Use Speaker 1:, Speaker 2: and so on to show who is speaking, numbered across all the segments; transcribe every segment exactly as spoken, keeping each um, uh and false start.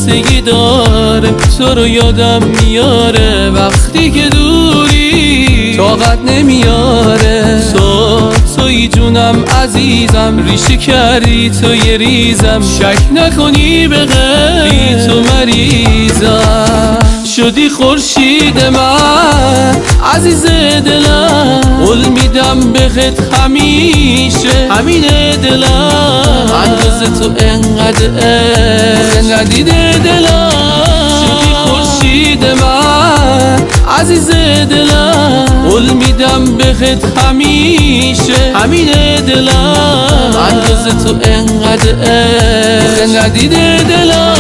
Speaker 1: خستگی داره، تو رو یادم میاره وقتی که دوری طاقت نمیاره. تو توی جونم عزیزم، ریشه کردی تو یه ریزم، شک نکنی به غیر تو مریضم. شدی خورشید من عزیز دلم، قول میدم بهت همیشه همین دلم. اندازه تو انقدر عشق ندیده دلم. شدی خورشید من عزیز دلم، قول میدم بهت همیشه همین دلم. اندازه تو انقدر عشق ندیده دلم.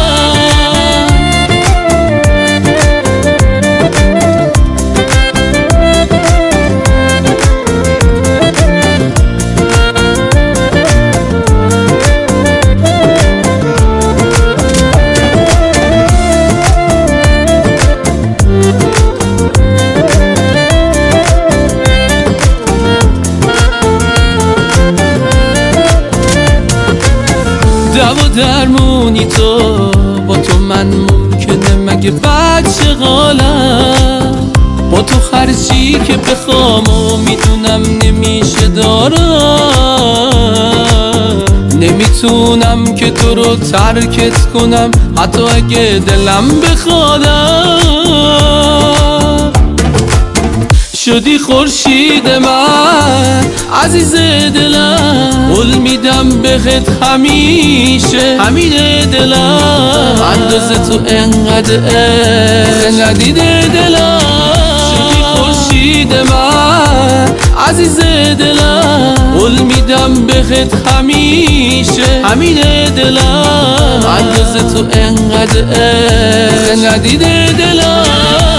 Speaker 1: دوا درمونی تو با تو من ممکنه مگه بچه غالم، با تو خرچی که بخوام و میدونم نمیشه دارم. نمیتونم که تو رو ترکت کنم حتی اگه دلم بخوادم. شدی خورشید من عزیز دلم، قول میدم بهت همیشه همین دلم. اندازه تو انقدر عشق ندیده دلم. شدی خورشید من عزیز دلم، قول میدم بهت همیشه همین دلم. اندازه تو انقدر عشق ندیده دلم.